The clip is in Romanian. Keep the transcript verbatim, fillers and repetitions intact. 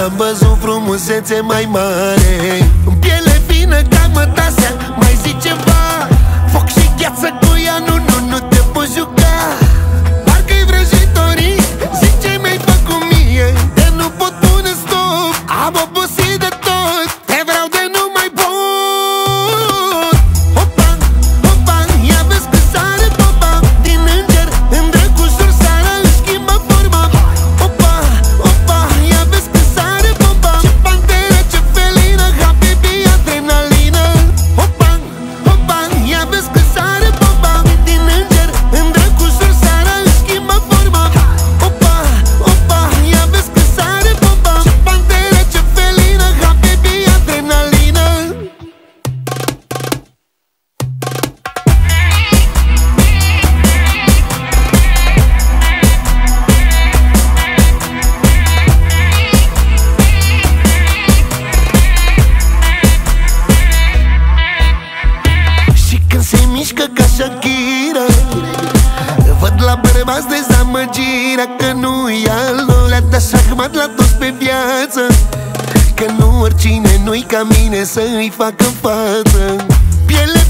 n-am văzut frumusețe mai mare. În piele fină ca mătasea, mai zici ceva? Foc și gheață cu ea, nu, nu, nu te poți juca. Parcă-i vrăjitorii, zic ce mi-ai făcut mie, de nu pot pune stop. Am obosit de tot, te vreau de nu mai pot. Opa, opa, ia vezi că sare popa, din înger în drăgușor sara își schimbă forma. Opa, opa, ia vezi că sare popa, ce panteră, ce felină, habibi, adrenalină. Opa, opa, ia vezi că sare popa, din înger în drăgușor sara își schimbă forma. Opa, opa, ia vezi că sare popa, ce panteră, ce felină, habibi, adrenalină. Și când se mișcă ca Shakira, văd la bărbați dezamăgirea că nu e al lor. Le-a dat șahmat la toți pe viață, că nu oricine nu-i ca mine să îi facă față. Piele